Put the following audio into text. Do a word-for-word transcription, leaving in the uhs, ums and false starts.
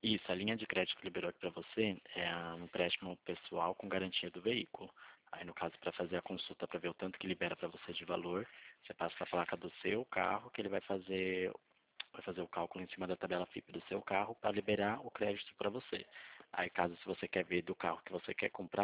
Isso, a linha de crédito que liberou aqui para você é um empréstimo pessoal com garantia do veículo. Aí, no caso, para fazer a consulta para ver o tanto que libera para você de valor, você passa a placa do seu carro, que ele vai fazer, vai fazer o cálculo em cima da tabela F I P do seu carro para liberar o crédito para você. Aí, caso se você quer ver do carro que você quer comprar,